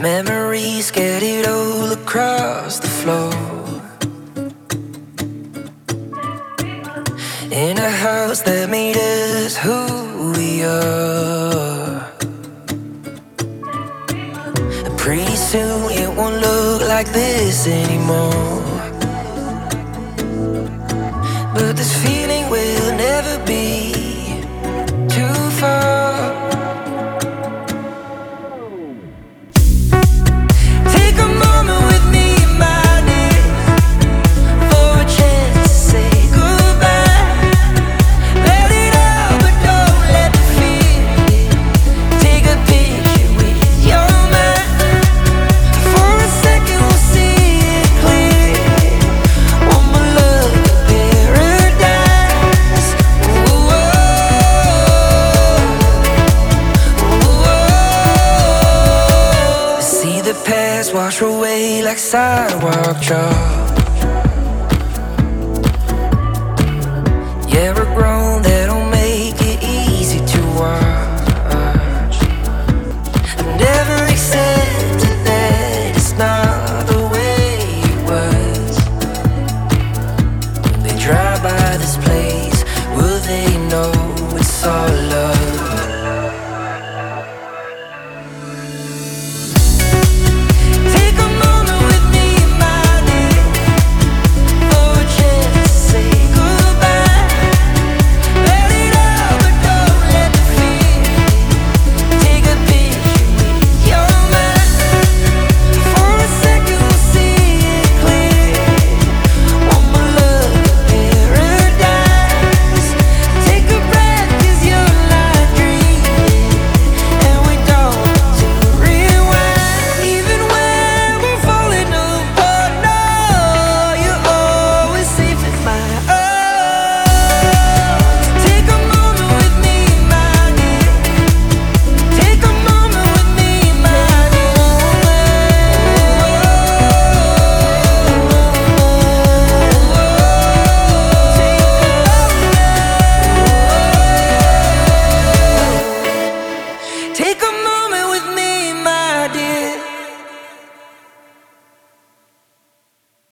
Memories scattered all across the floor. In a house that made us who we are. Pretty soon it won't look like this anymore. But this feeling will never be too far. Take a moment with me in my days, for a chance to say goodbye. Let it out, but don't let the feeling. Take a picture with your mind. For a second we'll see it clear. One more look at paradise. Ooh, see the past wash away like sidewalk chalk.